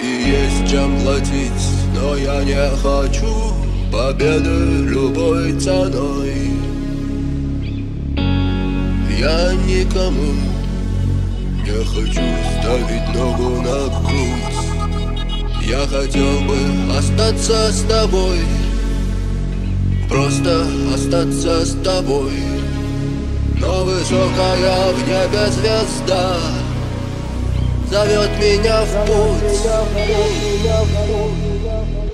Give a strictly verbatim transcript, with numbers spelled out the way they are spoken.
и есть чем платить, но я не хочу победы любой ценой. Я никому не хочу ставить ногу на грудь. Я хотел бы остаться с тобой, просто остаться с тобой. Но высокая в небе звезда зовет меня в путь.